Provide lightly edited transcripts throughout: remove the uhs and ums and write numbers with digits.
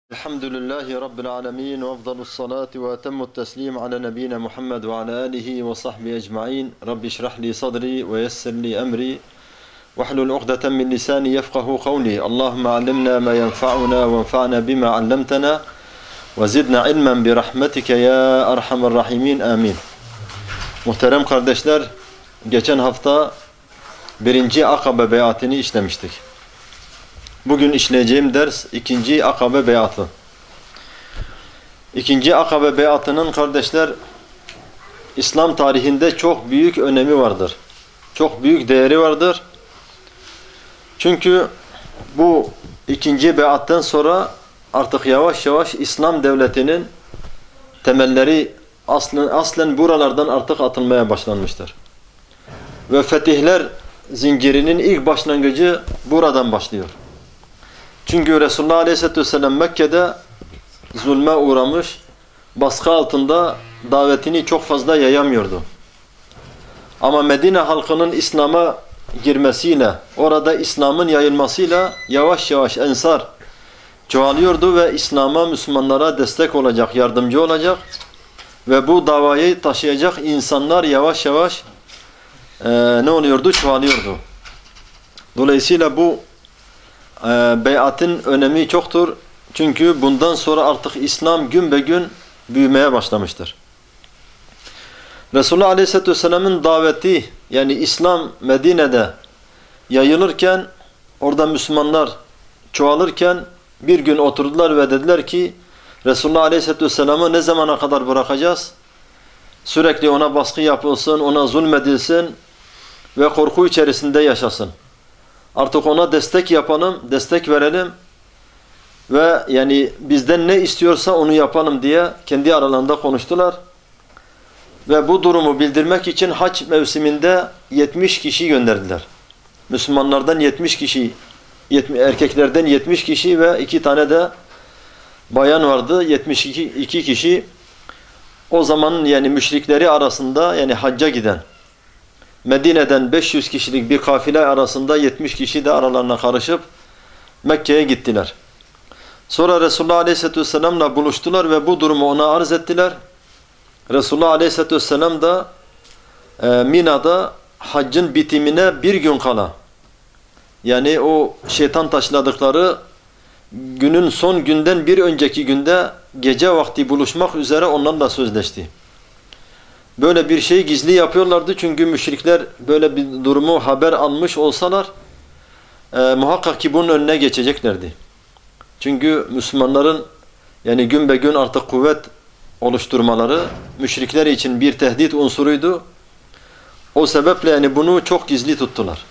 Elhamdülillahi Rabbil alemin ve afdalus salati ve etemmut teslim ala nebiyyina Muhammed ve ala alihi ve sahbihi ecma'in. Rabbi şrah li sadri ve yessir li emri ve hlul uqdeten min lisani yefkahu kavli. Allahümme allimna ma yenfa'una ve enfa'na bima allamtana ve zidna ilmen bi rahmetike ya erhamer rahimin. Amin. Muhterem kardeşler, geçen hafta birinci Akabe beyatını işlemiştik. Bugün işleyeceğim ders ikinci Akabe beyatı. İkinci Akabe beyatının kardeşler İslam tarihinde çok büyük önemi vardır. Çok büyük değeri vardır. Çünkü bu ikinci beyattan sonra artık yavaş yavaş İslam devletinin temelleri aslen buralardan artık atılmaya başlanmıştır. Ve fetihler zincirinin ilk başlangıcı buradan başlıyor. Çünkü Resulullah Aleyhisselatü Vesselam Mekke'de zulme uğramış, baskı altında davetini çok fazla yayamıyordu. Ama Medine halkının İslam'a girmesiyle, orada İslam'ın yayılmasıyla yavaş yavaş Ensar çoğalıyordu ve İslam'a, Müslümanlara destek olacak, yardımcı olacak ve bu davayı taşıyacak insanlar yavaş yavaş ne oluyordu? Çoğalıyordu. Dolayısıyla bu beyatın önemi çoktur. Çünkü bundan sonra artık İslam gün be gün büyümeye başlamıştır. Resulullah Aleyhisselatü Vesselam'ın daveti, yani İslam Medine'de yayılırken, orada Müslümanlar çoğalırken bir gün oturdular ve dediler ki Resulullah Aleyhisselatü Vesselam'ı ne zamana kadar bırakacağız? Sürekli ona baskı yapılsın, ona zulmedilsin ve korku içerisinde yaşasın. Artık ona destek yapalım, destek verelim ve yani bizden ne istiyorsa onu yapalım diye kendi aralarında konuştular. Ve bu durumu bildirmek için hac mevsiminde 70 kişi gönderdiler. Müslümanlardan 70 kişi, erkeklerden 70 kişi ve 2 tane de bayan vardı. 72 kişi o zamanın yani müşrikleri arasında, yani hacca giden, Medine'den 500 kişilik bir kafile arasında 70 kişi de aralarına karışıp Mekke'ye gittiler. Sonra Resulullah Aleyhisselatü Vesselam'la buluştular ve bu durumu ona arz ettiler. Resulullah Aleyhisselatü Vesselam da Mina'da haccın bitimine bir gün kala, yani o şeytan taşladıkları günün son günden bir önceki günde gece vakti buluşmak üzere onlarla sözleşti. Böyle bir şeyi gizli yapıyorlardı çünkü müşrikler böyle bir durumu haber almış olsalar muhakkak ki bunun önüne geçeceklerdi. Çünkü Müslümanların yani gün be gün artık kuvvet oluşturmaları müşrikler için bir tehdit unsuruydu. O sebeple yani bunu çok gizli tuttular.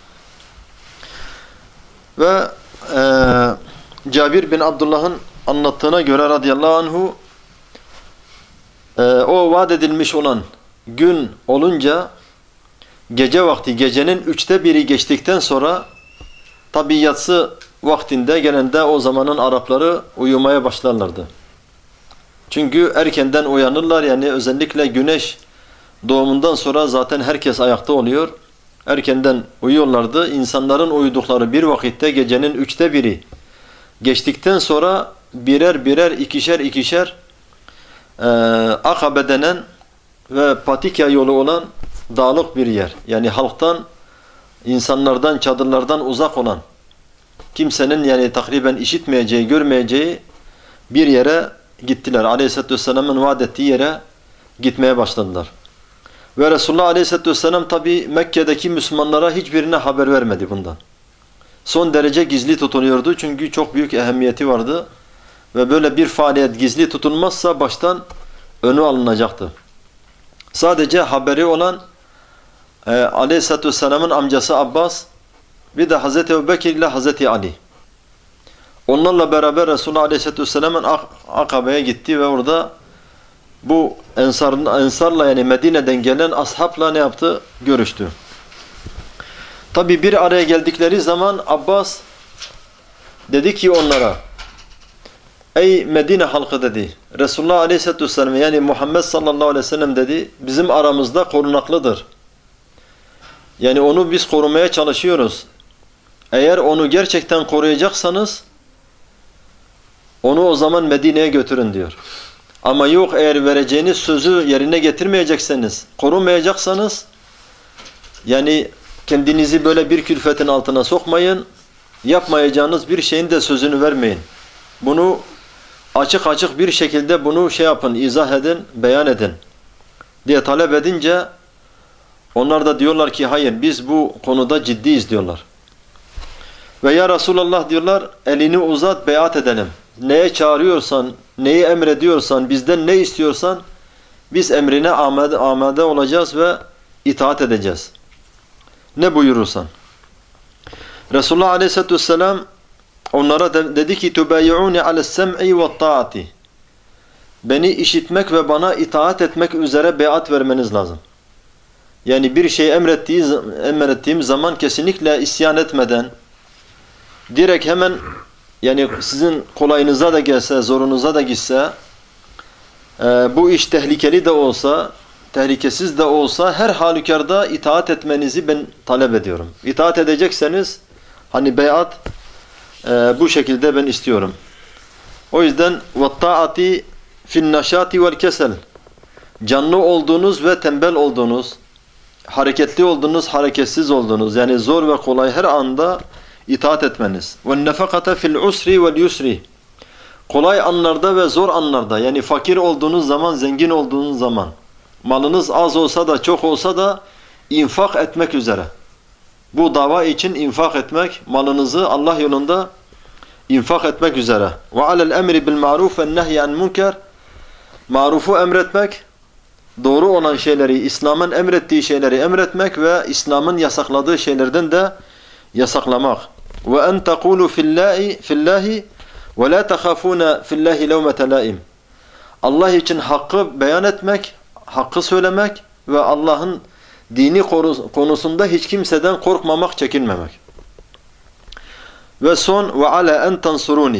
Ve Cabir bin Abdullah'ın anlattığına göre radıyallahu anhu o vaat edilmiş olan gün olunca gece vakti, gecenin 1/3 geçtikten sonra tabi yatsı vaktinde genelde o zamanın Arapları uyumaya başlarlardı. Çünkü erkenden uyanırlar, yani özellikle güneş doğumundan sonra zaten herkes ayakta oluyor. Erkenden uyuyorlardı. İnsanların uyudukları bir vakitte gecenin 1/3 geçtikten sonra birer birer, ikişer Akabe denen ve patika yolu olan dağlık bir yer. Yani halktan, insanlardan, çadırlardan uzak olan, kimsenin yani takriben işitmeyeceği, görmeyeceği bir yere gittiler. Aleyhisselatü Vesselam'ın vaat ettiği yere gitmeye başladılar. Ve Resulullah Aleyhisselatü Vesselam tabi Mekke'deki Müslümanlara hiçbirine haber vermedi bundan. Son derece gizli tutunuyordu çünkü çok büyük ehemmiyeti vardı. Ve böyle bir faaliyet gizli tutulmazsa baştan önü alınacaktı. Sadece haberi olan Aleyhisselatü Vesselam'ın amcası Abbas, bir de Hazreti Ebubekir ile Hazreti Ali. Onlarla beraber Resulullah Aleyhisselatü Vesselam'ın Akabe'ye gitti ve orada bu Ensar'la, yani Medine'den gelen ashabla ne yaptı? Görüştü. Tabi bir araya geldikleri zaman Abbas dedi ki onlara, ey Medine halkı dedi, Resulullah Aleyhisselatü Vesselam yani Muhammed sallallahu aleyhi ve sellem dedi, bizim aramızda korunaklıdır. Yani onu biz korumaya çalışıyoruz. Eğer onu gerçekten koruyacaksanız onu o zaman Medine'ye götürün diyor. Ama yok, eğer vereceğiniz sözü yerine getirmeyecekseniz, korumayacaksanız, yani kendinizi böyle bir külfetin altına sokmayın, yapmayacağınız bir şeyin de sözünü vermeyin. Bunu açık açık bir şekilde bunu yapın, izah edin, beyan edin diye talep edince onlar da diyorlar ki hayır, biz bu konuda ciddiyiz diyorlar. Ve ya Resulallah diyorlar, elini uzat, beyat edelim. Neye çağırıyorsan, neyi emrediyorsan, bizden ne istiyorsan biz emrine amade olacağız ve itaat edeceğiz. Ne buyurursan. Resulullah Aleyhisselatü Vesselam onlara dedi ki تُبَيِّعُونِ عَلَى السَّمْعِ وَالطَّاعَةِ Beni işitmek ve bana itaat etmek üzere beyat vermeniz lazım. Yani bir şey emrettiğim zaman kesinlikle isyan etmeden, direkt hemen, yani sizin kolayınıza da gelse, zorunuza da gitse, bu iş tehlikeli de olsa, tehlikesiz de olsa her halükarda itaat etmenizi ben talep ediyorum. İtaat edecekseniz hani beyat bu şekilde ben istiyorum. O yüzden وَالطَّاعَةِ فِي النَّشَاطِ وَالْكَسَلِ Canlı olduğunuz ve tembel olduğunuz, hareketli olduğunuz, hareketsiz olduğunuz, yani zor ve kolay her anda itaat etmeniz. وَالنَّفَقَةَ فِي الْعُسْرِ وَالْيُسْرِ Kolay anlarda ve zor anlarda, yani fakir olduğunuz zaman, zengin olduğunuz zaman, malınız az olsa da çok olsa da infak etmek üzere. Bu dava için infak etmek, malınızı Allah yolunda infak etmek üzere. وَعَلَى الْاَمْرِ بِالْمَعْرُوفِ وَالنَّهْيِ عَنْ مُنْكَرِ Marufu emretmek, doğru olan şeyleri, İslam'ın emrettiği şeyleri emretmek ve İslam'ın yasakladığı şeylerden de yasaklamak. وَاَنْ تَقُولُوا فِي اللّٰهِ وَلَا تَخَافُونَ فِي اللّٰهِ لَوْمَةَ لَائِمٍ Allah için hakkı beyan etmek, hakkı söylemek ve Allah'ın dini konusunda hiç kimseden korkmamak, çekinmemek. Ve son وَعَلَى أَنْ تَنْصُرُونِ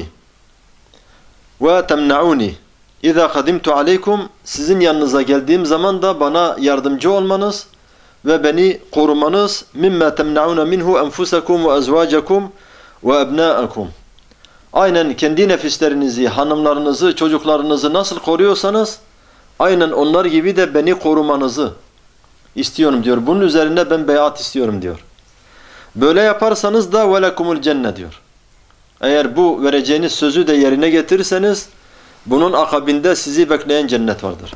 وَتَمْنَعُونِ İza kadimtu aleykum sizin yanınıza geldiğim zaman da bana yardımcı olmanız ve beni korumanız mimma temnaun minhu enfusakum ve azvajakum ve ebnaakum. Aynen kendi nefislerinizi, hanımlarınızı, çocuklarınızı nasıl koruyorsanız aynen onlar gibi de beni korumanızı istiyorum diyor. Bunun üzerine ben beyat istiyorum diyor. Böyle yaparsanız da velekumul cennet diyor. Eğer bu vereceğiniz sözü de yerine getirirseniz bunun akabinde sizi bekleyen cennet vardır.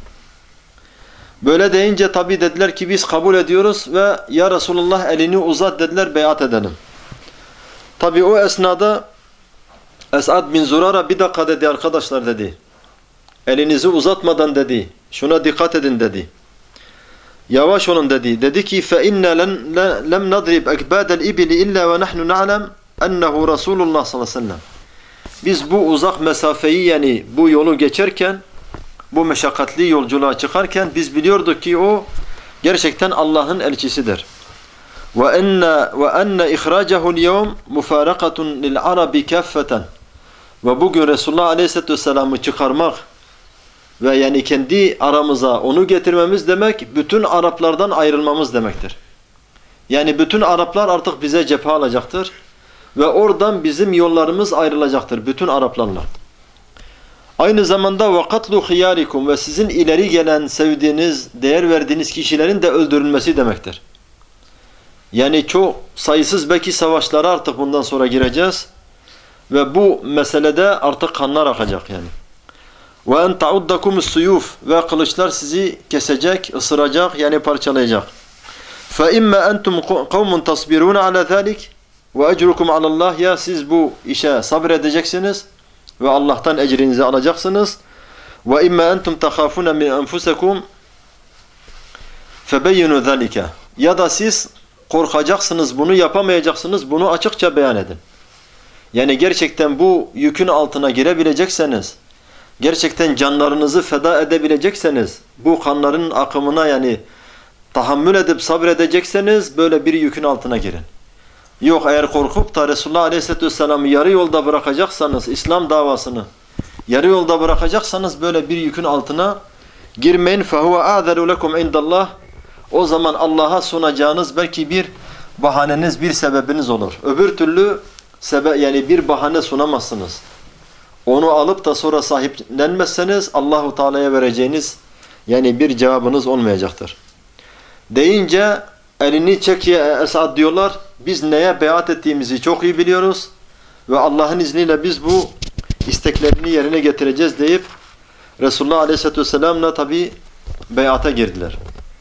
Böyle deyince tabi dediler ki biz kabul ediyoruz ve ya Resulullah elini uzat dediler, beyat edelim. Tabi o esnada Esad bin Zurara bir dakika dedi arkadaşlar dedi. Elinizi uzatmadan dedi. Şuna dikkat edin dedi. Yavaş olun dedi. Dedi ki فَاِنَّا لَمْ نَضْرِبْ اَكْبَادَ الْاِبِلِ اِلَّا وَنَحْنُ نَعْلَمْ اَنَّهُ رَسُولُ اللّٰهِ sallallahu aleyhi ve sellem. Biz bu uzak mesafeyi, yani bu yolu geçerken, bu meşakkatli yolculuğa çıkarken biz biliyorduk ki o gerçekten Allah'ın elçisidir. وَاَنَّ اِخْرَاجَهُ الْيَوْمِ مُفَارَقَةٌ لِلْعَرَبِ كَافَّةً Ve bugün Resulullah Aleyhisselatü Vesselam'ı çıkarmak ve yani kendi aramıza onu getirmemiz demek, bütün Araplardan ayrılmamız demektir. Yani bütün Araplar artık bize cephe alacaktır. Ve oradan bizim yollarımız ayrılacaktır bütün Araplarla. Aynı zamanda وَقَتْلُ خِيَارِكُمْ Ve sizin ileri gelen, sevdiğiniz, değer verdiğiniz kişilerin de öldürülmesi demektir. Yani çok sayısız belki savaşlara artık bundan sonra gireceğiz. Ve bu meselede artık kanlar akacak yani. وَاَنْ تَعُدَّكُمُ السُّيُوفِ Ve kılıçlar sizi kesecek, ısıracak, yani parçalayacak. فَاِمَّا أَنْتُمْ قَوْمٌ تَصْبِرُونَ عَلَى ذَٰلِكِ وَاَجْرُكُمْ عَلَى اللّٰهِ Ya siz bu işe sabredeceksiniz ve Allah'tan ecrinizi alacaksınız. وَاِمَّا أَنْتُمْ تَخَافُونَ مِنْ أَنْفُسَكُمْ فَبَيِّنُوا ذَلِكَ Ya da siz korkacaksınız, bunu yapamayacaksınız, bunu açıkça beyan edin. Yani gerçekten bu yükün altına girebilecekseniz, gerçekten canlarınızı feda edebilecekseniz, bu kanların akımına yani tahammül edip sabredecekseniz böyle bir yükün altına girin. Yok, eğer korkup da Resulullah Aleyhisselatü Vesselam'ı yarı yolda bırakacaksanız, İslam davasını yarı yolda bırakacaksanız böyle bir yükün altına girmeyin. فَهُوَ اَعْذَرُ لَكُمْ عِنْدَ اللّٰهِ O zaman Allah'a sunacağınız belki bir bahaneniz, bir sebebiniz olur. Öbür türlü yani bir bahane sunamazsınız. onu alıp da sonra sahiplenmezseniz Allahu Teala'ya vereceğiniz yani bir cevabınız olmayacaktır. Deyince elini çek ya Esad diyorlar. Biz neye beyat ettiğimizi çok iyi biliyoruz ve Allah'ın izniyle biz bu isteklerini yerine getireceğiz deyip Resulullah Aleyhisselatü Vesselam'la tabi beyata girdiler.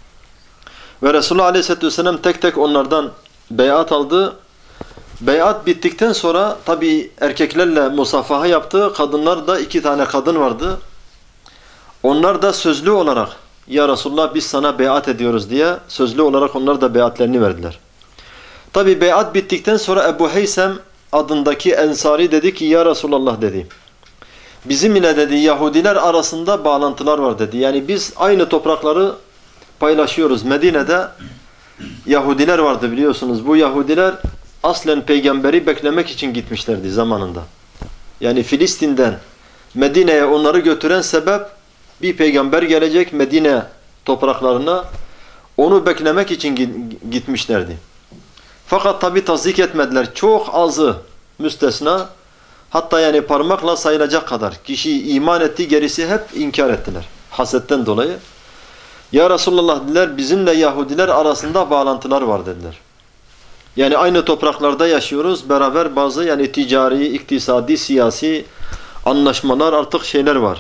Ve Resulullah Aleyhisselatü Vesselam tek tek onlardan beyat aldı. Beyat bittikten sonra tabi erkeklerle musafaha yaptı. Kadınlar da 2 tane kadın vardı. Onlar da sözlü olarak ya Resulullah biz sana beyat ediyoruz diye sözlü olarak onlar da beyatlerini verdiler. Tabi beyat bittikten sonra Ebu Heysem adındaki Ensari dedi ki ya Resulullah dedi. Bizim ile dedi Yahudiler arasında bağlantılar var dedi. Yani biz aynı toprakları paylaşıyoruz. Medine'de Yahudiler vardı biliyorsunuz. Bu Yahudiler aslen peygamberi beklemek için gitmişlerdi zamanında. Yani Filistin'den Medine'ye onları götüren sebep bir peygamber gelecek Medine topraklarına. Onu beklemek için gitmişlerdi. Fakat tabi tasdik etmediler. Çok azı müstesna. Hatta yani parmakla sayılacak kadar kişi iman etti, gerisi hep inkar ettiler. Hasetten dolayı. Ya Resulullah dediler bizimle Yahudiler arasında bağlantılar var dediler. Yani aynı topraklarda yaşıyoruz. Beraber bazı yani ticari, iktisadi, siyasi anlaşmalar artık şeyler var.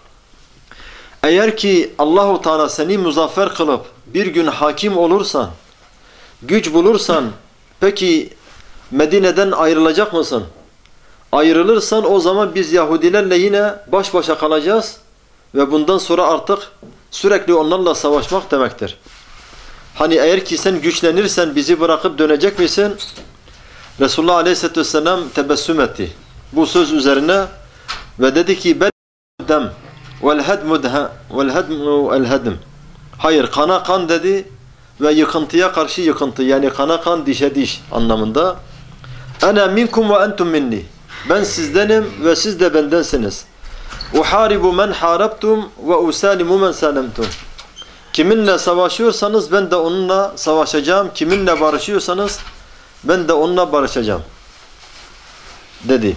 Eğer ki Allahu Teala seni muzaffer kılıp bir gün hakim olursan, güç bulursan peki Medine'den ayrılacak mısın? Ayrılırsan o zaman biz Yahudilerle yine baş başa kalacağız ve bundan sonra artık sürekli onlarla savaşmak demektir. Hani eğer ki sen güçlenirsen bizi bırakıp dönecek misin? Resulullah Aleyhisselatü Vesselam tebessüm etti. Bu söz üzerine ve dedi ki ben dem vel hedmu el hedm. Hayır kana kan dedi ve yıkıntıya karşı yıkıntı yani kana kan dişe diş anlamında. Ana minkum ve entum minni. Ben sizdenim ve siz de bendensiniz. Uharibu men harabtum ve usalimu men salemtum. Kiminle savaşıyorsanız ben de onunla savaşacağım. Kiminle barışıyorsanız ben de onunla barışacağım. Dedi.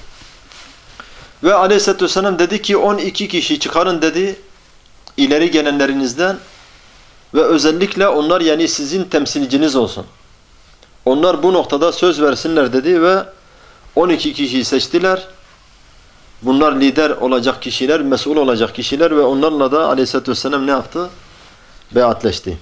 Ve Aleyhisselatü Vesselam dedi ki 12 kişi çıkarın dedi ileri gelenlerinizden ve özellikle onlar yani sizin temsilciniz olsun. Onlar bu noktada söz versinler dedi ve 12 kişiyi seçtiler. Bunlar lider olacak kişiler, mesul olacak kişiler ve onlarla da Aleyhisselatü Vesselam ne yaptı? Beyatleşti.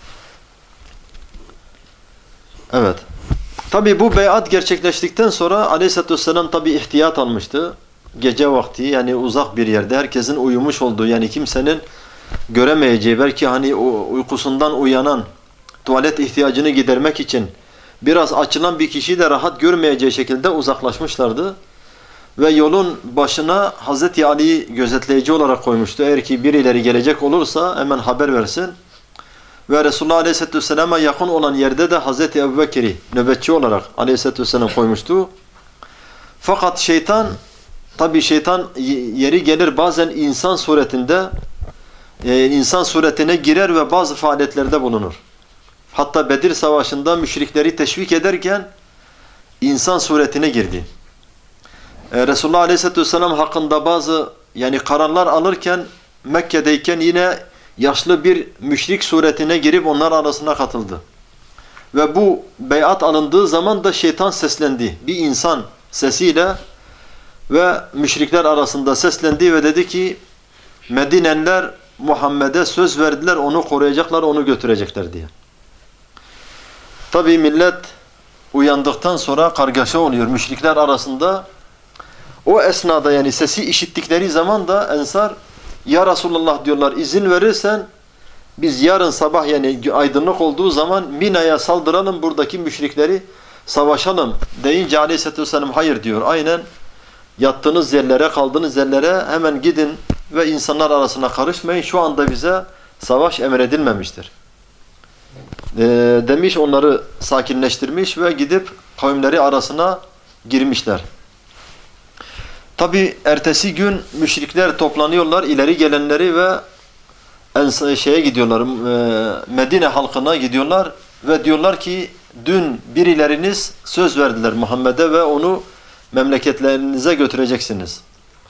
Evet. Tabi bu beyat gerçekleştikten sonra Aleyhisselatü Vesselam tabi ihtiyat almıştı. Gece vakti yani uzak bir yerde herkesin uyumuş olduğu yani kimsenin göremeyeceği belki hani uykusundan uyanan tuvalet ihtiyacını gidermek için biraz açılan bir kişi de rahat görmeyeceği şekilde uzaklaşmışlardı. Ve yolun başına Hazreti Ali'yi gözetleyici olarak koymuştu. Eğer ki birileri gelecek olursa hemen haber versin. Ve Resulullah Aleyhisselatü Vesselam'a yakın olan yerde de Hazreti Ebubekir'i nöbetçi olarak Aleyhisselatü Vesselam koymuştu. Fakat şeytan, tabi şeytan yeri gelir bazen insan suretinde, insan suretine girer ve bazı faaliyetlerde bulunur. Hatta Bedir Savaşı'nda müşrikleri teşvik ederken insan suretine girdi. Resulullah Aleyhisselatü Vesselam hakkında bazı yani kararlar alırken Mekke'deyken yine yaşlı bir müşrik suretine girip onlar arasına katıldı. Ve bu beyat alındığı zaman da şeytan seslendi. Bir insan sesiyle ve müşrikler arasında seslendi ve dedi ki Medineliler Muhammed'e söz verdiler, onu koruyacaklar, onu götürecekler diye. Tabi millet uyandıktan sonra kargaşa oluyor müşrikler arasında. O esnada yani sesi işittikleri zaman da Ensar ya Resulullah diyorlar izin verirsen biz yarın sabah yani aydınlık olduğu zaman Mina'ya saldıralım buradaki müşrikleri savaşalım deyince Aleyhisselatü Vesselam hayır diyor. Aynen yattığınız yerlere kaldığınız yerlere hemen gidin ve insanlar arasına karışmayın. Şu anda bize savaş emredilmemiştir. Demiş onları sakinleştirmiş ve gidip kavimleri arasına girmişler. Tabi ertesi gün müşrikler toplanıyorlar, ileri gelenleri ve şeye gidiyorlar, Medine halkına gidiyorlar ve diyorlar ki dün birileriniz söz verdiler Muhammed'e ve onu memleketlerinize götüreceksiniz.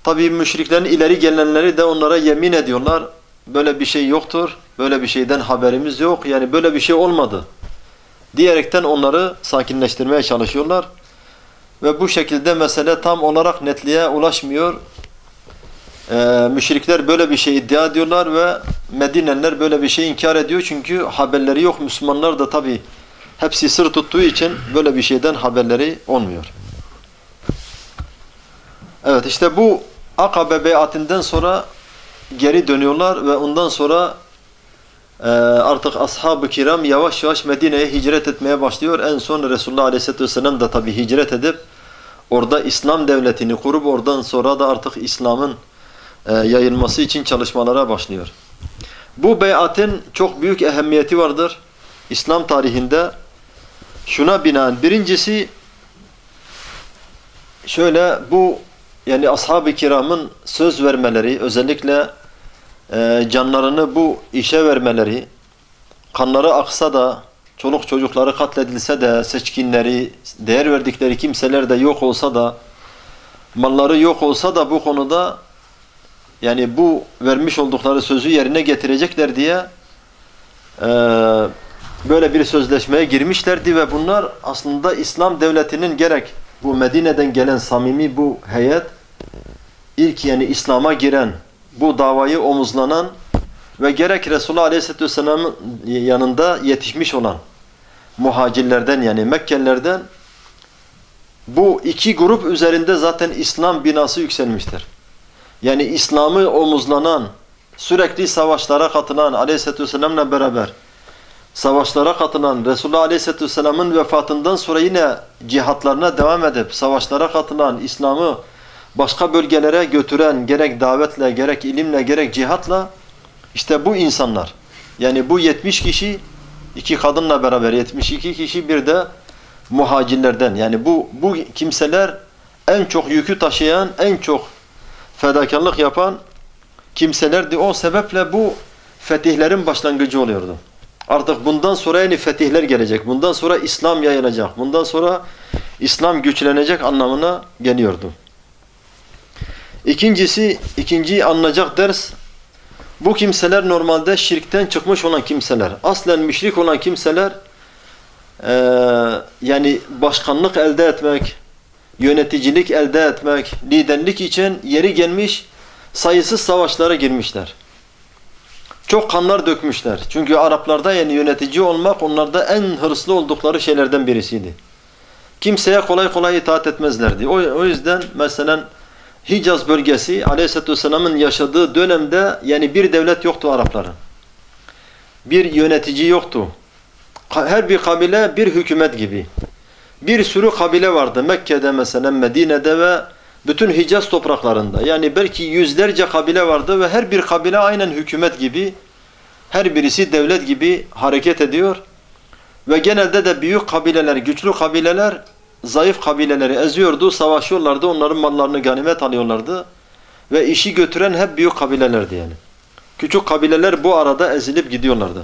Tabii müşriklerin ileri gelenleri de onlara yemin ediyorlar. Böyle bir şey yoktur, böyle bir şeyden haberimiz yok, yani böyle bir şey olmadı diyerekten onları sakinleştirmeye çalışıyorlar. Ve bu şekilde mesele tam olarak netliğe ulaşmıyor. Müşrikler böyle bir şey iddia ediyorlar ve Medineliler böyle bir şey inkar ediyor. Çünkü haberleri yok. Müslümanlar da tabii hepsi sır tuttuğu için böyle bir şeyden haberleri olmuyor. Evet, işte bu Akabe beyatinden sonra geri dönüyorlar ve ondan sonra artık ashab-ı kiram yavaş yavaş Medine'ye hicret etmeye başlıyor. En son Resulullah Aleyhisselatü Vesselam da tabii hicret edip orada İslam devletini kurup oradan sonra da artık İslam'ın yayılması için çalışmalara başlıyor. Bu beyatin çok büyük ehemmiyeti vardır İslam tarihinde. Şuna binaen birincisi şöyle, bu yani ashab-ı kiramın söz vermeleri, özellikle canlarını bu işe vermeleri, kanları aksa da, çoluk çocukları katledilse de, seçkinleri, değer verdikleri kimseler de yok olsa da, malları yok olsa da bu konuda yani bu vermiş oldukları sözü yerine getirecekler diye böyle bir sözleşmeye girmişlerdi ve bunlar aslında İslam devletinin gerek bu Medine'den gelen samimi bu heyet, ilk yani İslam'a giren, bu davayı omuzlanan ve gerek Resulullah Aleyhisselatü Vesselam'ın yanında yetişmiş olan muhacirlerden yani Mekkelilerden, bu iki grup üzerinde zaten İslam binası yükselmiştir. Yani İslam'ı omuzlanan, sürekli savaşlara katılan, Aleyhisselatü Vesselam'la beraber savaşlara katılan, Resulullah Aleyhisselatü Vesselam'ın vefatından sonra yine cihatlarına devam edip savaşlara katılan, İslam'ı başka bölgelere götüren, gerek davetle, gerek ilimle, gerek cihatla, işte bu insanlar, yani bu 70 kişi, iki kadınla beraber 72 kişi, bir de muhacirlerden, yani bu kimseler en çok yükü taşıyan, en çok fedakarlık yapan kimselerdi. O sebeple bu fetihlerin başlangıcı oluyordu. Artık bundan sonra yani fetihler gelecek. Bundan sonra İslam yayılacak. Bundan sonra İslam güçlenecek anlamına geliyordu. İkinci alınacak ders, bu kimseler normalde şirkten çıkmış olan kimseler. Aslen müşrik olan kimseler yani başkanlık elde etmek, yöneticilik elde etmek, liderlik için yeri gelmiş sayısız savaşlara girmişler. Çok kanlar dökmüşler. Çünkü Araplarda yani yönetici olmak onlarda en hırslı oldukları şeylerden birisiydi. Kimseye kolay kolay itaat etmezlerdi. O yüzden mesela Hicaz bölgesi Aleyhisselatü Vesselam'ın yaşadığı dönemde yani bir devlet yoktu Arapların. Bir yönetici yoktu. Her bir kabile bir hükümet gibi. Bir sürü kabile vardı Mekke'de mesela, Medine'de ve bütün Hicaz topraklarında. Yani belki yüzlerce kabile vardı ve her bir kabile aynen hükümet gibi, her birisi devlet gibi hareket ediyor. Ve genelde de büyük kabileler, güçlü kabileler zayıf kabileleri eziyordu, savaşıyorlardı, onların mallarını ganimet alıyorlardı. Ve işi götüren hep büyük kabilelerdi yani. Küçük kabileler bu arada ezilip gidiyorlardı.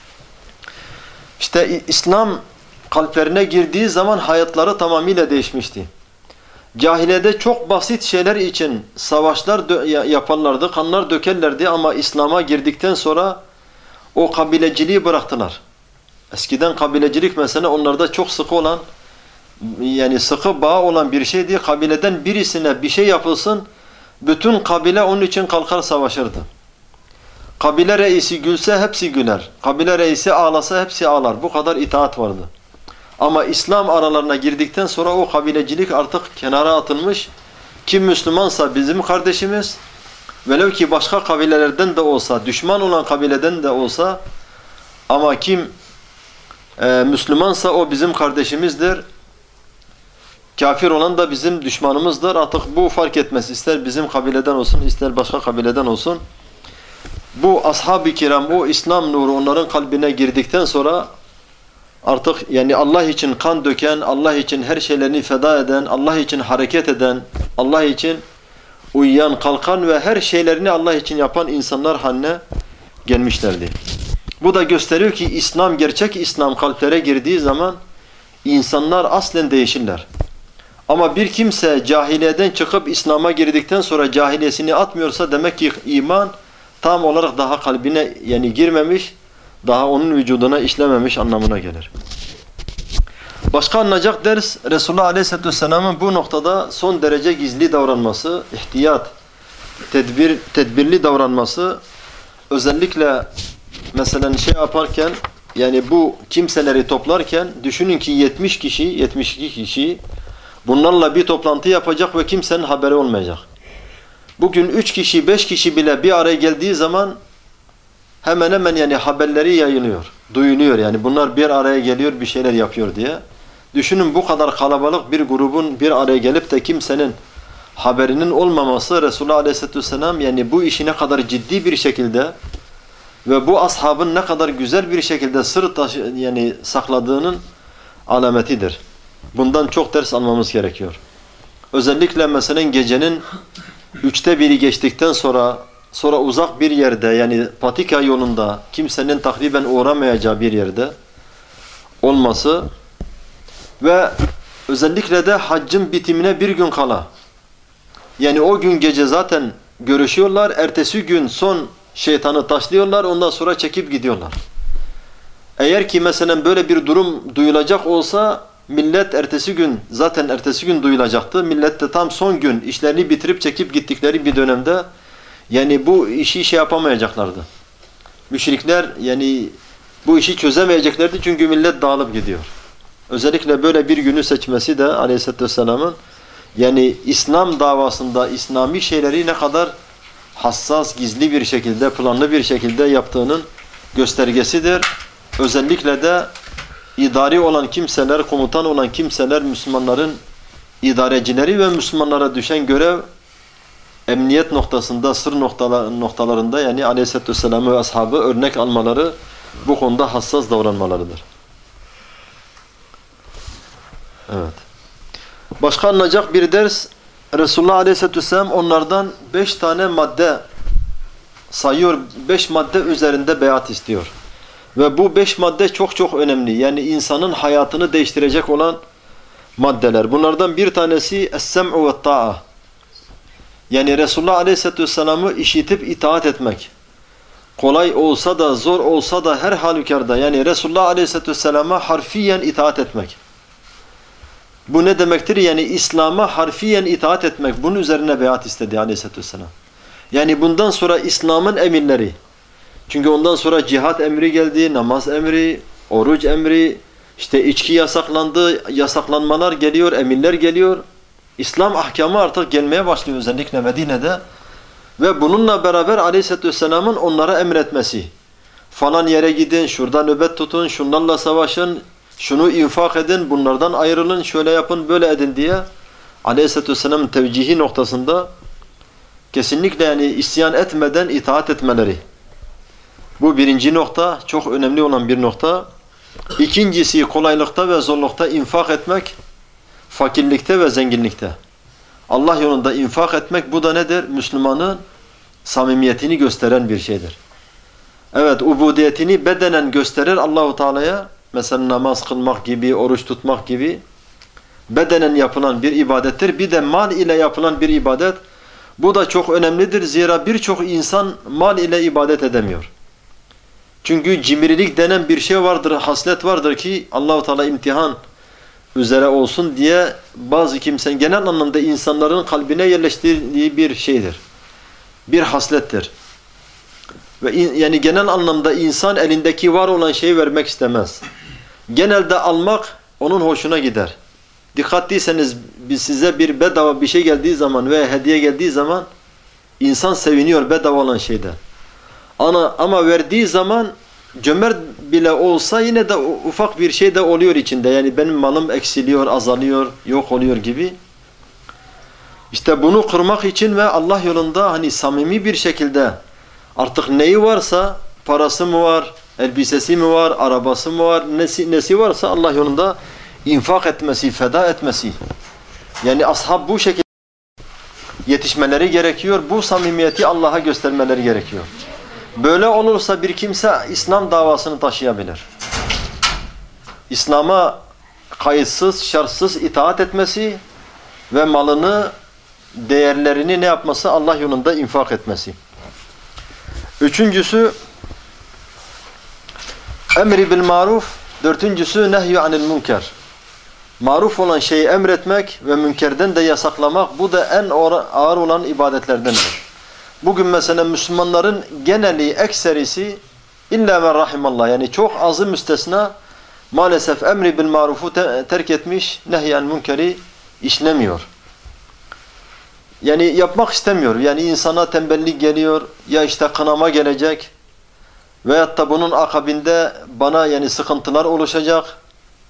İşte İslam kalplerine girdiği zaman hayatları tamamıyla değişmişti. Cahiliyede çok basit şeyler için savaşlar yaparlardı, kanlar dökerlerdi ama İslam'a girdikten sonra o kabileciliği bıraktılar. Eskiden kabilecilik mesela onlarda çok sıkı olan, yani sıkı bağ olan bir şeydi. Kabileden birisine bir şey yapılsın, bütün kabile onun için kalkar savaşırdı. Kabile reisi gülse hepsi güler. Kabile reisi ağlasa hepsi ağlar. Bu kadar itaat vardı. Ama İslam aralarına girdikten sonra o kabilecilik artık kenara atılmış. Kim Müslümansa bizim kardeşimiz, velev ki başka kabilelerden de olsa, düşman olan kabileden de olsa, ama kim Müslümansa o bizim kardeşimizdir. Kafir olan da bizim düşmanımızdır. Artık bu fark etmez. İster bizim kabileden olsun, ister başka kabileden olsun. Bu ashab-ı kiram, o İslam nuru onların kalbine girdikten sonra artık yani Allah için kan döken, Allah için her şeylerini feda eden, Allah için hareket eden, Allah için uyuyan, kalkan ve her şeylerini Allah için yapan insanlar haline gelmişlerdi. Bu da gösteriyor ki İslam, gerçek İslam kalplere girdiği zaman insanlar aslen değişirler. Ama bir kimse cahiliyeden çıkıp İslam'a girdikten sonra cahiliyesini atmıyorsa demek ki iman tam olarak daha kalbine yani girmemiş, daha onun vücuduna işlememiş anlamına gelir. Başka anlayacak ders Resulullah Aleyhisselatü Vesselam'ın bu noktada son derece gizli davranması, ihtiyat, tedbirli davranması, özellikle mesela şey yaparken yani bu kimseleri toplarken düşünün ki 70 kişi, 72 kişi bunlarla bir toplantı yapacak ve kimsenin haberi olmayacak. Bugün 3 kişi, 5 kişi bile bir araya geldiği zaman hemen hemen yani haberleri yayılıyor, duyuluyor yani bunlar bir araya geliyor bir şeyler yapıyor diye. Düşünün bu kadar kalabalık bir grubun bir araya gelip de kimsenin haberinin olmaması Resulullah Aleyhisselatü Vesselam yani bu işi ne kadar ciddi bir şekilde ve bu ashabın ne kadar güzel bir şekilde yani sakladığının alametidir. Bundan çok ders almamız gerekiyor. Özellikle mesela gecenin 1/3 geçtikten sonra uzak bir yerde yani patika yolunda kimsenin takriben uğramayacağı bir yerde olması ve özellikle de haccın bitimine bir gün kala yani o gün gece zaten görüşüyorlar, ertesi gün son şeytanı taşlıyorlar, ondan sonra çekip gidiyorlar. Eğer ki mesela böyle bir durum duyulacak olsa millet ertesi gün duyulacaktı. Millet de tam son gün işlerini bitirip çekip gittikleri bir dönemde yani bu işi şey yapamayacaklardı. Müşrikler yani bu işi çözemeyeceklerdi çünkü millet dağılıp gidiyor. Özellikle böyle bir günü seçmesi de Aleyhisselatü Vesselam'ın yani İslam davasında İslami şeyleri ne kadar hassas, gizli bir şekilde, planlı bir şekilde yaptığının göstergesidir. Özellikle de idari olan kimseler, komutan olan kimseler, Müslümanların idarecileri ve Müslümanlara düşen görev emniyet noktasında, sır noktalarında yani Aleyhisselatü Vesselam ve ashabı örnek almaları, bu konuda hassas davranmalarıdır. Evet. Başka anlayacak bir ders, Resulullah Aleyhisselatü Vesselam onlardan 5 tane madde sayıyor, 5 madde üzerinde beyat istiyor. Ve bu 5 madde çok çok önemli. Yani insanın hayatını değiştirecek olan maddeler. Bunlardan bir tanesi es-sem'u ve ta'a. Yani Resulullah Aleyhisselatü Vesselam'ı işitip itaat etmek. Kolay olsa da zor olsa da her halükarda yani Resulullah Aleyhisselatü Vesselam'a harfiyen itaat etmek. Bu ne demektir? Yani İslam'a harfiyen itaat etmek. Bunun üzerine beyat istedi Aleyhisselatü Vesselam. Yani bundan sonra İslam'ın emirleri. Çünkü ondan sonra cihat emri geldi, namaz emri, oruç emri, işte içki yasaklandı, yasaklanmalar geliyor, emirler geliyor. İslam ahkamı artık gelmeye başlıyor özellikle Medine'de. Ve bununla beraber Aleyhisselatü Vesselam'ın onlara emretmesi. Falan yere gidin, şurada nöbet tutun, şunlarla savaşın, şunu infak edin, bunlardan ayrılın, şöyle yapın, böyle edin diye Aleyhisselatü Vesselam'ın tevcihi noktasında kesinlikle yani isyan etmeden itaat etmeleri. Bu birinci nokta, çok önemli olan bir nokta. İkincisi kolaylıkta ve zorlukta infak etmek, fakirlikte ve zenginlikte. Allah yolunda infak etmek, bu da nedir? Müslümanın samimiyetini gösteren bir şeydir. Evet, ubudiyetini bedenen gösterir Allahu Teala'ya. Mesela namaz kılmak gibi, oruç tutmak gibi bedenen yapılan bir ibadettir. Bir de mal ile yapılan bir ibadet. Bu da çok önemlidir. Zira birçok insan mal ile ibadet edemiyor. Çünkü cimrilik denen bir şey vardır, haslet vardır ki Allah-u Teala imtihan üzere olsun diye bazı kimsenin genel anlamda insanların kalbine yerleştirdiği bir şeydir. Bir haslettir. Ve yani genel anlamda insan elindeki var olan şeyi vermek istemez. Genelde almak onun hoşuna gider. Dikkatliyseniz size bir bedava bir şey geldiği zaman veya hediye geldiği zaman insan seviniyor bedava olan şeyde. Ama verdiği zaman cömert bile olsa yine de ufak bir şey de oluyor içinde. Yani benim malım eksiliyor, azalıyor, yok oluyor gibi. İşte bunu kırmak için ve Allah yolunda hani samimi bir şekilde artık neyi varsa, parası mı var, elbisesi mi var, arabası mı var, nesi varsa Allah yolunda infak etmesi, feda etmesi. Yani ashab bu şekilde yetişmeleri gerekiyor. Bu samimiyeti Allah'a göstermeleri gerekiyor. Böyle olursa bir kimse İslam davasını taşıyabilir. İslam'a kayıtsız, şartsız itaat etmesi ve malını, değerlerini ne yapması? Allah yolunda infak etmesi. Üçüncüsü emri bil maruf. Dördüncüsü nehyü anil münker. Maruf olan şeyi emretmek ve münkerden de yasaklamak, bu da en ağır olan ibadetlerdendir. Bugün mesela Müslümanların geneli, ekserisi illa men rahimallah, yani çok azı müstesna maalesef emri bil marufu terk etmiş, nehyen münkeri işlemiyor. Yani yapmak istemiyor. Yani insana tembellik geliyor, ya işte kınama gelecek veyahut da bunun akabinde bana yani sıkıntılar oluşacak.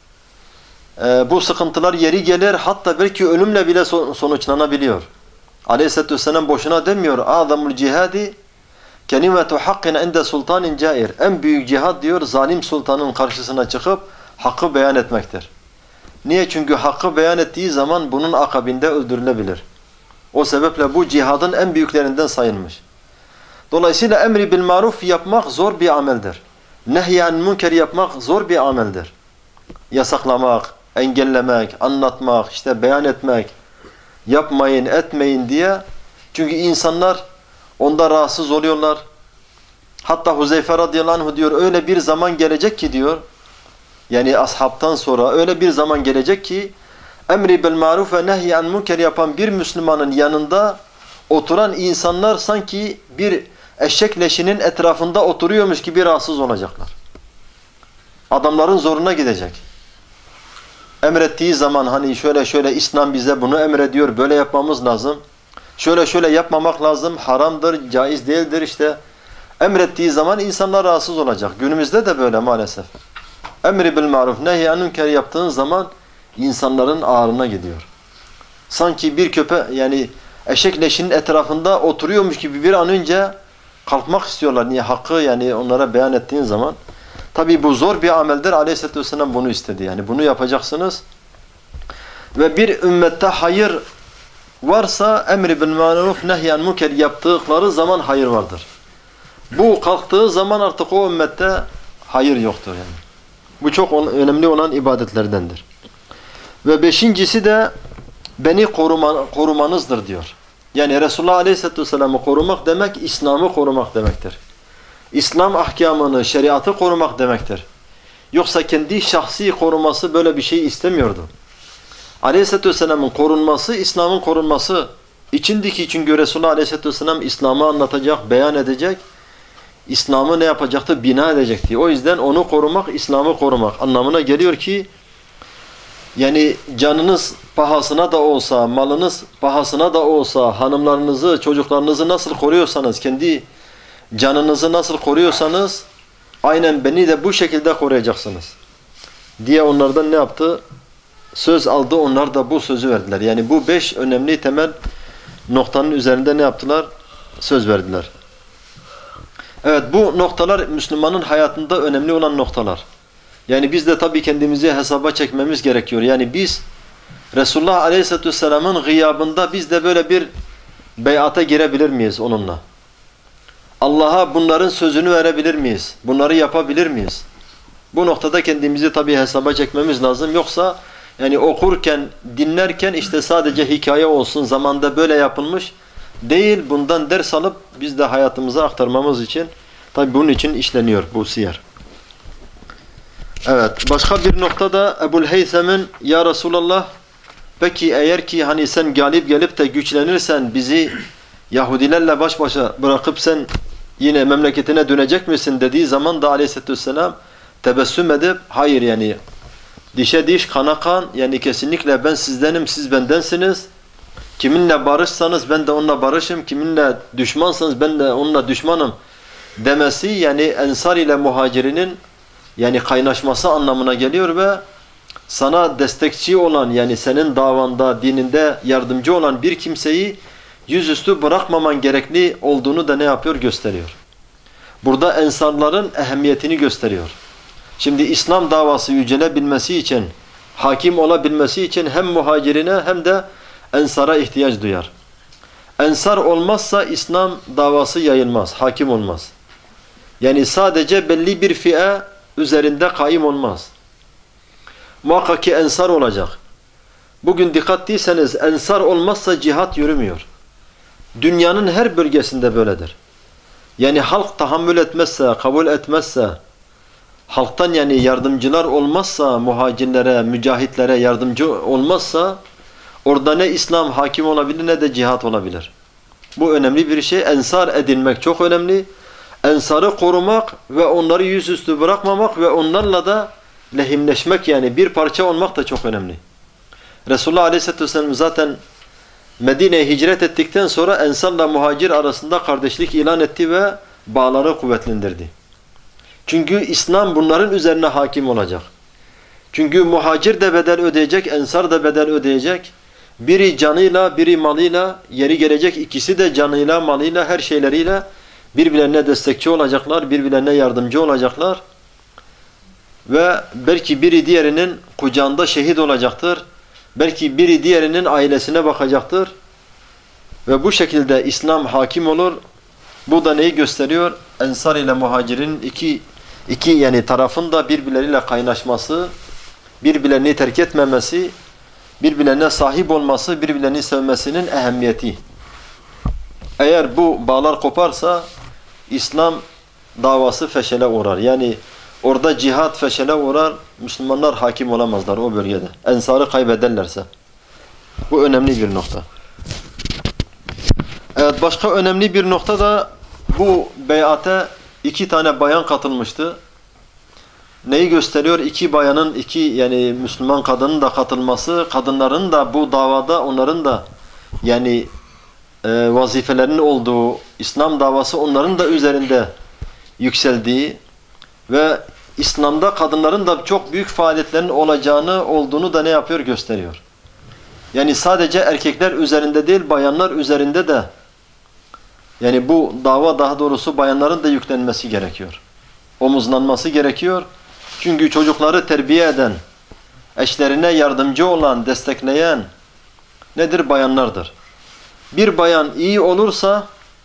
Bu sıkıntılar yeri gelir, hatta belki ölümle bile sonuçlanabiliyor. Aleyhisselatü Vesselam boşuna demiyor. A'zamul cihadi kelimetu hakkin inde sultanin cair. En büyük cihad diyor, zalim sultanın karşısına çıkıp hakkı beyan etmektir. Niye? Çünkü hakkı beyan ettiği zaman bunun akabinde öldürülebilir. O sebeple bu cihadın en büyüklerinden sayılmış. Dolayısıyla emri bil maruf yapmak zor bir ameldir. Nehyen münker yapmak zor bir ameldir. Yasaklamak, engellemek, anlatmak, işte beyan etmek, yapmayın, etmeyin diye. Çünkü insanlar onda rahatsız oluyorlar. Hatta Huzeyfe radıyallahu anh diyor, öyle bir zaman gelecek ki diyor, yani ashabtan sonra öyle bir zaman gelecek ki emri bil maruf ve nehyen münker yapan bir Müslümanın yanında oturan insanlar sanki bir eşek leşinin etrafında oturuyormuş gibi rahatsız olacaklar. Adamların zoruna gidecek. Emrettiği zaman hani şöyle şöyle İslam bize bunu emrediyor, böyle yapmamız lazım. Şöyle şöyle yapmamak lazım, haramdır, caiz değildir işte. Emrettiği zaman insanlar rahatsız olacak. Günümüzde de böyle maalesef. Emri bil maruf nehyen münker yaptığın zaman insanların ağrına gidiyor. Sanki bir yani eşek leşinin etrafında oturuyormuş gibi bir an önce kalkmak istiyorlar. Niye? Hakkı yani onlara beyan ettiğin zaman. Tabi bu zor bir ameldir. Aleyhisselatü Vesselam bunu istedi. Yani bunu yapacaksınız. Ve bir ümmette hayır varsa emri bil maruf nehyen münker yaptıkları zaman hayır vardır. Bu kalktığı zaman artık o ümmette hayır yoktur yani. Bu çok önemli olan ibadetlerdendir. Ve beşincisi de beni korumanızdır diyor. Yani Resulullah Aleyhisselatü Vesselam'ı korumak demek, İslam'ı korumak demektir. İslam ahkamını, şeriatı korumak demektir. Yoksa kendi şahsi koruması böyle bir şey istemiyordu. Aleyhisselatü Vesselam'ın korunması, İslam'ın korunması içindeki, çünkü Resulullah Aleyhisselatü Vesselam İslam'ı anlatacak, beyan edecek. İslam'ı ne yapacaktı? Bina edecekti. O yüzden onu korumak, İslam'ı korumak anlamına geliyor ki yani canınız pahasına da olsa, malınız pahasına da olsa, hanımlarınızı, çocuklarınızı nasıl koruyorsanız, kendi canınızı nasıl koruyorsanız aynen beni de bu şekilde koruyacaksınız diye onlardan ne yaptı? Söz aldı, onlar da bu sözü verdiler. Yani bu 5 önemli temel noktanın üzerinde ne yaptılar? Söz verdiler. Evet, bu noktalar Müslümanın hayatında önemli olan noktalar. Yani biz de tabii kendimizi hesaba çekmemiz gerekiyor. Yani biz Resulullah Aleyhisselatü Vesselam'ın gıyabında biz de böyle bir beyata girebilir miyiz onunla? Allah'a bunların sözünü verebilir miyiz? Bunları yapabilir miyiz? Bu noktada kendimizi tabii hesaba çekmemiz lazım. Yoksa yani okurken, dinlerken işte sadece hikaye olsun, zamanda böyle yapılmış değil. Bundan ders alıp biz de hayatımıza aktarmamız için tabii bunun için işleniyor bu siyer. Evet, başka bir noktada Ebu'l-Heysem'in ya Resulallah, peki eğer ki hani sen galip gelip de güçlenirsen bizi Yahudilerle baş başa bırakıp sen yine memleketine dönecek misin dediği zaman da Aleyhisselatü Vesselam tebessüm edip hayır yani dişe diş kana kan, yani kesinlikle ben sizdenim, siz bendensiniz. Kiminle barışsanız ben de onunla barışım, kiminle düşmansanız ben de onunla düşmanım demesi yani Ensar ile Muhacirinin yani kaynaşması anlamına geliyor ve sana destekçi olan, yani senin davanda, dininde yardımcı olan bir kimseyi yüzüstü bırakmaman gerekli olduğunu da ne yapıyor? Gösteriyor. Burada Ensarların ehemmiyetini gösteriyor. Şimdi İslam davası yücelebilmesi için, hakim olabilmesi için hem muhacirine hem de Ensara ihtiyaç duyar. Ensar olmazsa İslam davası yayılmaz, hakim olmaz. Yani sadece belli bir fi'e üzerinde kaim olmaz. Muhakkak ki Ensar olacak. Bugün dikkat ettiyseniz ensar olmazsa cihat yürümüyor. Dünyanın her bölgesinde böyledir. Yani halk tahammül etmezse, kabul etmezse, halktan yani yardımcılar olmazsa, muhacirlere, mücahitlere yardımcı olmazsa, orada ne İslam hakim olabilir ne de cihat olabilir. Bu önemli bir şey. Ensar edinmek çok önemli. Ensarı korumak ve onları yüzüstü bırakmamak ve onlarla da lehimleşmek, yani bir parça olmak da çok önemli. Resulullah Aleyhisselatü Vesselam zaten Medine'ye hicret ettikten sonra Ensar'la muhacir arasında kardeşlik ilan etti ve bağları kuvvetlendirdi. Çünkü İslam bunların üzerine hakim olacak. Çünkü muhacir de bedel ödeyecek, Ensar da bedel ödeyecek. Biri canıyla, biri malıyla, yeri gelecek ikisi de canıyla, malıyla, her şeyleriyle birbirlerine destekçi olacaklar, birbirlerine yardımcı olacaklar. Ve belki biri diğerinin kucağında şehit olacaktır. Belki biri diğerinin ailesine bakacaktır. Ve bu şekilde İslam hakim olur. Bu da neyi gösteriyor? Ensar ile muhacirin iki yani tarafın da birbirleriyle kaynaşması, birbirlerini terk etmemesi, birbirlerine sahip olması, birbirlerini sevmesinin ehemmiyeti. Eğer bu bağlar koparsa İslam davası feşele uğrar. Yani orada cihat feşele uğrar, Müslümanlar hakim olamazlar o bölgede. Ensarı kaybederlerse. Bu önemli bir nokta. Evet, başka önemli bir nokta da bu beyate 2 tane bayan katılmıştı. Neyi gösteriyor? 2 bayanın, 2 yani Müslüman kadının da katılması, kadınların da bu davada onların da yani vazifelerinin olduğu, İslam davası onların da üzerinde yükseldiği ve İslam'da kadınların da çok büyük faaliyetlerin olduğunu da ne yapıyor? Gösteriyor. Yani sadece erkekler üzerinde değil, bayanlar üzerinde de yani bu dava, daha doğrusu bayanların da yüklenmesi gerekiyor. Omuzlanması gerekiyor. Çünkü çocukları terbiye eden, eşlerine yardımcı olan, destekleyen nedir? Bayanlardır. Bir bayan iyi olursa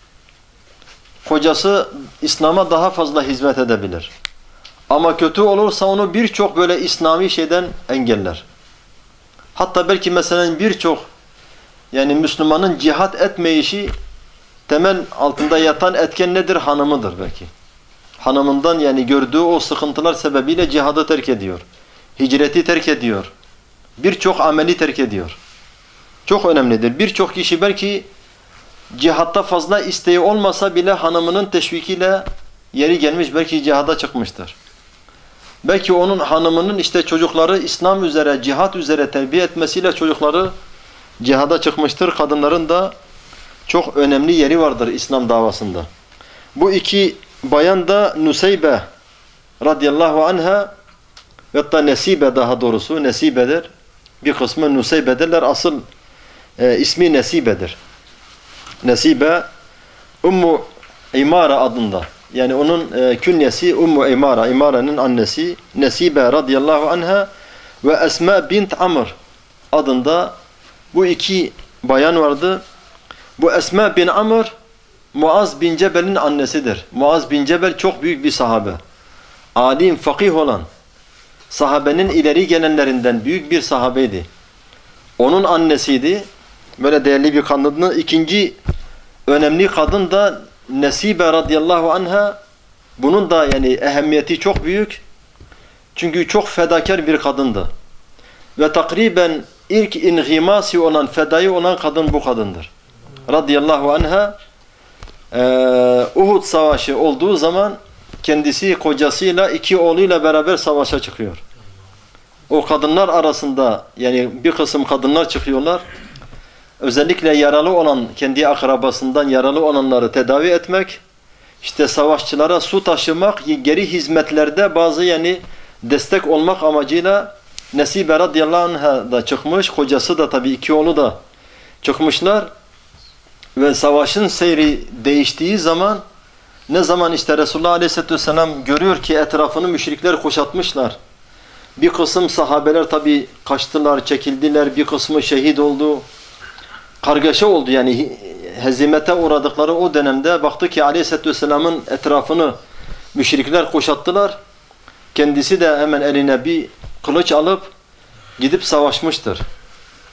kocası İslam'a daha fazla hizmet edebilir. Ama kötü olursa onu birçok böyle İslami şeyden engeller. Hatta belki mesela birçok yani Müslümanın cihat etmeyişi temel altında yatan etken nedir? Hanımıdır belki. Hanımından yani gördüğü o sıkıntılar sebebiyle cihadı terk ediyor. Hicreti terk ediyor. Birçok ameli terk ediyor. Çok önemlidir. Birçok kişi belki cihatta fazla isteği olmasa bile hanımının teşvikiyle yeri gelmiş belki cihada çıkmıştır. Belki onun hanımının işte çocukları İslam üzere, cihat üzere terbiye etmesiyle çocukları cihada çıkmıştır. Kadınların da çok önemli yeri vardır İslam davasında. Bu 2 bayan da Nuseybe radıyallahu anha ve da Nesibe, daha doğrusu Nesibe'dir. Bir kısmı Nuseybe'dirler. Asıl ismi Nesibe'dir. Nesibe Ummu İmara adında. Yani onun künyesi Ummu İmara. İmara'nın annesi Nesibe radıyallahu anha ve Esma bint Amr adında bu 2 bayan vardı. Bu Esma bin Amr Muaz bin Cebel'in annesidir. Muaz bin Cebel çok büyük bir sahabe. Alim, fakih olan, sahabenin ileri gelenlerinden büyük bir sahabeydi. Onun annesiydi. Böyle değerli bir kadındı. 2. önemli kadın da Nesibe radıyallahu anha. Bunun da yani ehemmiyeti çok büyük. Çünkü çok fedakar bir kadındı. Ve takriben ilk inhimasi olan, fedai olan kadın bu kadındır. Radıyallahu anha. Uhud savaşı olduğu zaman kendisi kocasıyla 2 oğluyla beraber savaşa çıkıyor. O kadınlar arasında yani bir kısım kadınlar çıkıyorlar. Özellikle yaralı olan, kendi akrabasından yaralı olanları tedavi etmek, işte savaşçılara su taşımak, geri hizmetlerde bazı yani destek olmak amacıyla Nesibe radıyallahu anh'a da çıkmış. Kocası da tabii 2 oğlu da çıkmışlar. Ve savaşın seyri değiştiği zaman, ne zaman işte Resulullah Aleyhisselatü Vesselam görüyor ki etrafını müşrikler kuşatmışlar. Bir kısım sahabeler tabii kaçtılar, çekildiler, bir kısmı şehit oldu. Kargaşa oldu yani hezimete uğradıkları o dönemde baktı ki Aleyhisselatü Vesselam'ın etrafını müşrikler kuşattılar. Kendisi de hemen eline bir kılıç alıp gidip savaşmıştır.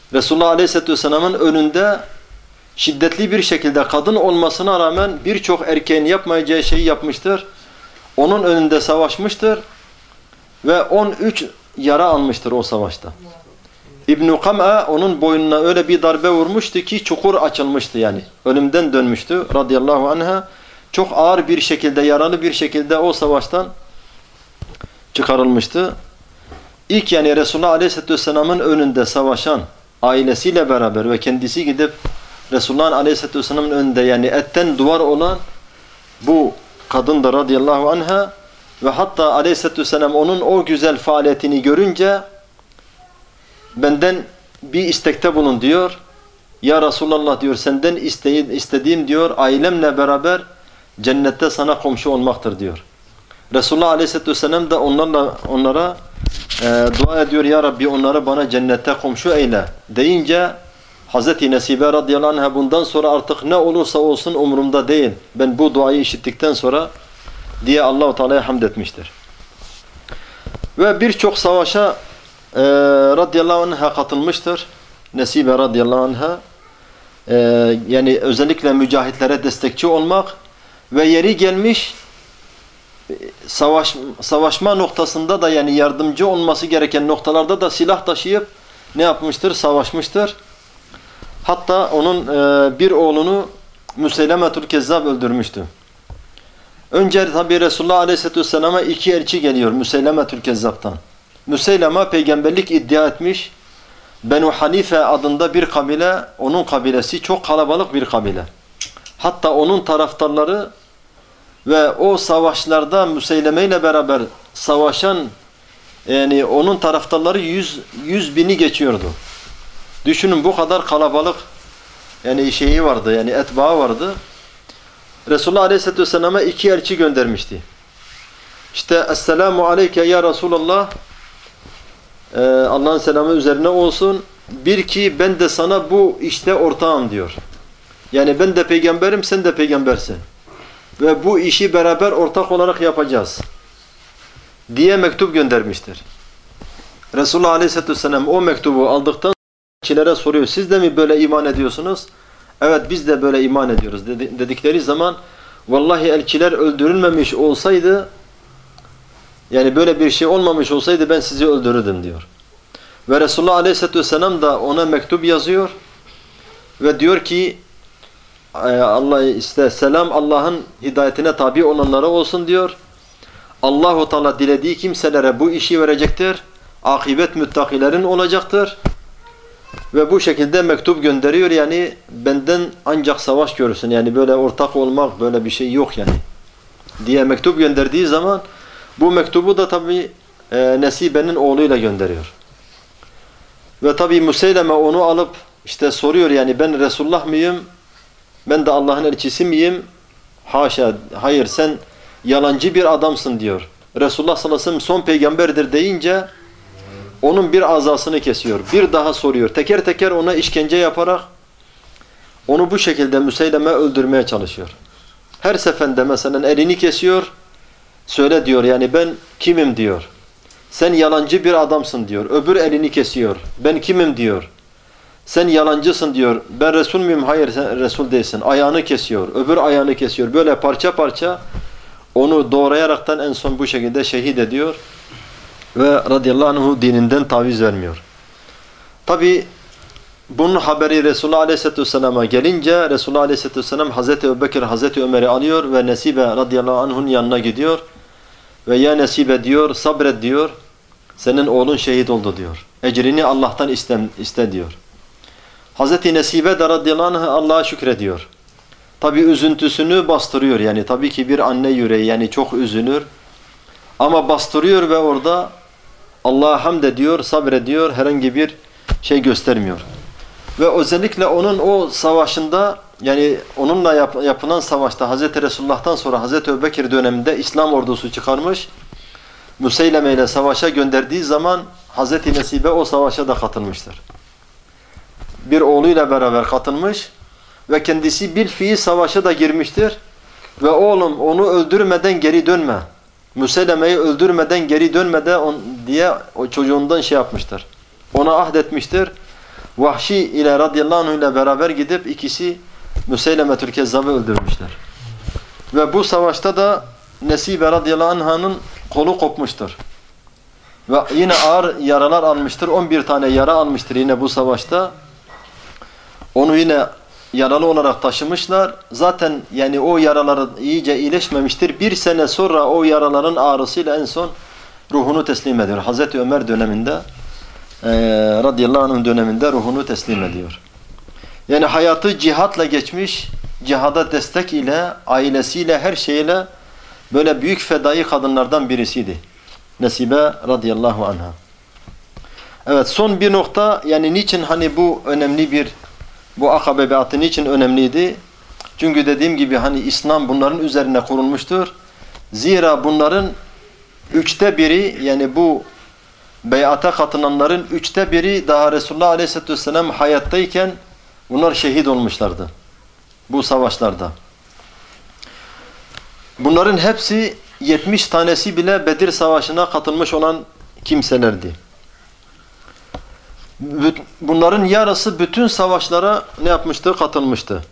Resulullah Aleyhisselatü Vesselam'ın önünde şiddetli bir şekilde kadın olmasına rağmen birçok erkeğin yapmayacağı şeyi yapmıştır. Onun önünde savaşmıştır ve 13 yara almıştır o savaşta. İbn-i Kam'a onun boynuna öyle bir darbe vurmuştu ki çukur açılmıştı yani. Ölümden dönmüştü radıyallahu anha. Çok ağır bir şekilde, yaralı bir şekilde o savaştan çıkarılmıştı. İlk yani Resulullah Aleyhisselatü Vesselam'ın önünde savaşan ailesiyle beraber ve kendisi gidip Resulullah'ın Aleyhisselatü Vesselam'ın önünde yani etten duvar olan bu kadın da radıyallahu anha ve hatta Aleyhisselatü Vesselam onun o güzel faaliyetini görünce benden bir istekte bulun diyor. Ya Resulallah diyor senden istediğim diyor ailemle beraber cennette sana komşu olmaktır diyor. Resulullah Aleyhisselatü Vesselam da onlara dua ediyor ya Rabbi onları bana cennette komşu eyle deyince Hazreti Nesibe radıyallahu anh'a bundan sonra artık ne olursa olsun umurumda değil. Ben bu duayı işittikten sonra diye Allah-u Teala'ya hamd etmiştir. Ve birçok savaşa radıyallahu anh'a katılmıştır. Nesibe radıyallahu anh'a yani özellikle mücahitlere destekçi olmak ve yeri gelmiş savaşma noktasında da yani yardımcı olması gereken noktalarda da silah taşıyıp ne yapmıştır? Savaşmıştır. Hatta onun bir oğlunu Müseylemetül Kezzab öldürmüştü. Önce tabi Resulullah Aleyhisselatü Vesselam'a 2 elçi geliyor Müseylemetül Kezzab'tan. Müseyleme peygamberlik iddia etmiş. Benu Hanife adında bir kabile, onun kabilesi çok kalabalık bir kabile. Hatta onun taraftarları ve o savaşlarda Müseyleme ile beraber savaşan yani onun taraftarları 100 bini geçiyordu. Düşünün bu kadar kalabalık yani şeyi vardı yani etbaı vardı. Resulullah Aleyhisselatü Vesselam'a 2 elçi göndermişti. İşte Esselamu Aleyke ya Resulallah Allah'ın selamı üzerine olsun. Bir ki ben de sana bu işte ortağım diyor. Yani ben de peygamberim sen de peygambersin. Ve bu işi beraber ortak olarak yapacağız diye mektup göndermiştir. Resulullah Aleyhisselatü Vesselam o mektubu aldıktan sonra elçilere soruyor. Siz de mi böyle iman ediyorsunuz? Evet biz de böyle iman ediyoruz dedikleri zaman vallahi elçiler öldürülmemiş olsaydı yani böyle bir şey olmamış olsaydı ben sizi öldürürdüm diyor. Ve Resulullah Aleyhisselatü Vesselam da ona mektup yazıyor ve diyor ki Allah işte selam Allah'ın hidayetine tabi olanlara olsun diyor. Allahu Teala dilediği kimselere bu işi verecektir. Akibet müttakilerin olacaktır. Ve bu şekilde mektup gönderiyor yani benden ancak savaş görürsün yani böyle ortak olmak böyle bir şey yok yani diye mektup gönderdiği zaman bu mektubu da tabi Nesibe'nin oğluyla gönderiyor. Ve tabi Müseyleme onu alıp işte soruyor yani ben Resulullah mıyım? Ben de Allah'ın elçisi miyim? Haşa, hayır sen yalancı bir adamsın diyor. Resulullah sallallahu aleyhi ve sellem son peygamberdir deyince onun bir azasını kesiyor. Bir daha soruyor. Teker teker ona işkence yaparak onu bu şekilde Müseyleme öldürmeye çalışıyor. Her seferinde mesela elini kesiyor. Söyle diyor yani ben kimim diyor. Sen yalancı bir adamsın diyor. Öbür elini kesiyor. Ben kimim diyor. Sen yalancısın diyor. Ben Resul müyüm? Hayır sen Resul değilsin. Ayağını kesiyor. Öbür ayağını kesiyor. Böyle parça parça onu doğrayaraktan en son bu şekilde şehit ediyor. Ve radıyallahu anhu dininden taviz vermiyor. Tabi bunun haberi Resulullah Aleyhisselatü Vesselam'a gelince Resulullah Aleyhisselatü Vesselam Hazreti Ebubekir, Hazreti Ömer'i alıyor ve Nesibe radıyallahu anh'un yanına gidiyor. Ve ya Nesibe diyor, sabret diyor. Senin oğlun şehit oldu diyor. Ecrini Allah'tan iste diyor. Hazreti Nesibe de radıyallahu anh Allah'a şükrediyor. Tabi üzüntüsünü bastırıyor yani tabii ki bir anne yüreği yani çok üzülür. Ama bastırıyor ve orada Allah'a hamd ediyor, sabrediyor, herhangi bir şey göstermiyor. Ve özellikle onun o savaşında yani onunla yapılan savaşta Hazreti Resulullah'tan sonra Hazreti Ebubekir döneminde İslam ordusu çıkarmış. Müseyleme ile savaşa gönderdiği zaman Hazreti Nesibe o savaşa da katılmıştır. Bir oğluyla beraber katılmış ve kendisi bilfiil savaşa da girmiştir. Ve oğlum onu öldürmeden geri dönme. Müseyleme'yi öldürmeden geri dönme de diye o çocuğundan şey yapmıştır. Ona ahdetmiştir. Vahşi ile radıyallahu anh ile beraber gidip ikisi Müseylemetül Kezzab'ı öldürmüşler. Ve bu savaşta da Nesibe radıyallahu anh'ın kolu kopmuştur. Ve yine ağır yaralar almıştır. 11 tane yara almıştır yine bu savaşta. Onu yine yaralı olarak taşımışlar. Zaten yani o yaraları iyice iyileşmemiştir. Bir sene sonra o yaraların ağrısıyla en son ruhunu teslim ediyor. Hazreti Ömer döneminde radıyallahu anh döneminde ruhunu teslim ediyor. Yani hayatı cihatla geçmiş, cihada destek ile, ailesiyle, her şeyle böyle büyük fedai kadınlardan birisiydi. Nesibe radıyallahu anha. Evet, son bir nokta, yani niçin hani bu önemli bir, bu Akabe beyatı niçin önemliydi? Çünkü dediğim gibi hani İslam bunların üzerine kurulmuştur. Zira bunların 1/3 yani bu beyata katınanların 1/3 daha Resulullah Aleyhisselatü Vesselam hayattayken bunlar şehit olmuşlardı bu savaşlarda. Bunların hepsi 70 tanesi bile Bedir Savaşı'na katılmış olan kimselerdi. Bunların yarısı bütün savaşlara ne yapmıştı? Katılmıştı.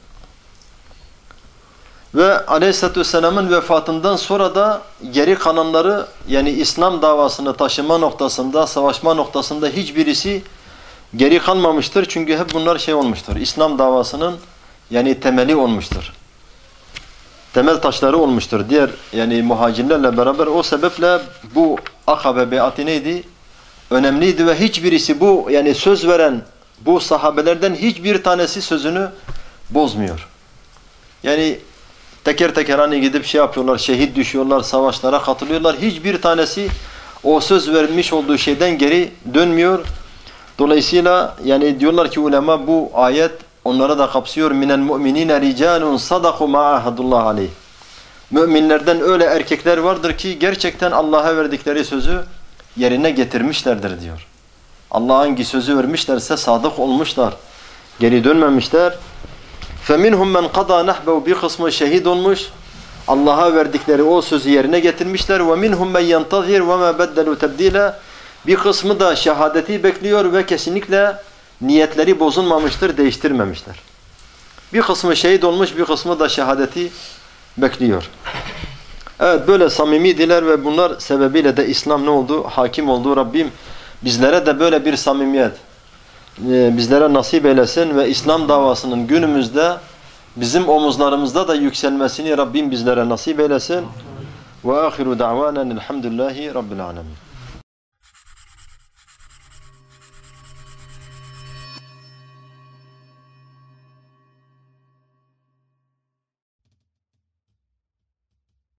Ve Aleyhisselatü Vesselam'ın vefatından sonra da geri kalanları, yani İslam davasını taşıma noktasında, savaşma noktasında hiçbirisi geri kalmamıştır. Çünkü hep bunlar şey olmuştur. İslam davasının yani temeli olmuştur. Temel taşları olmuştur. Diğer yani muhacirlerle beraber o sebeple bu Akabe beyatı neydi? Önemliydi ve hiçbirisi bu yani söz veren bu sahabelerden hiçbir tanesi sözünü bozmuyor. Yani teker teker hani gidip şey yapıyorlar, şehit düşüyorlar, savaşlara katılıyorlar. Hiçbir tanesi o söz vermiş olduğu şeyden geri dönmüyor. Dolayısıyla yani diyorlar ki ulema bu ayet onlara da kapsıyor. Minel mu'minine ricalun sadaku ma ahadullah aleyh. Müminlerden öyle erkekler vardır ki gerçekten Allah'a verdikleri sözü yerine getirmişlerdir diyor. Allah hangi sözü vermişlerse sadık olmuşlar. Geri dönmemişler. فَمِنْهُمْ مَنْ قَضَى نَحْبَهُ bir kısmı şehit olmuş. Allah'a verdikleri o sözü yerine getirmişler. وَمِنْهُمْ مَنْ يَنْتَظِرْ وَمَا بَدَّلُوا تَبْدِيلًا bir kısmı da şehadeti bekliyor ve kesinlikle niyetleri bozulmamıştır, değiştirmemişler. Bir kısmı şehit olmuş, bir kısmı da şehadeti bekliyor. Evet, böyle samimidiler ve bunlar sebebiyle de İslam ne oldu? Hakim oldu. Rabbim bizlere de böyle bir samimiyet bizlere nasip eylesin ve İslam davasının günümüzde bizim omuzlarımızda da yükselmesini Rabbim bizlere nasip eylesin. Ve ahiru da'vanen elhamdülillahi rabbil alemin.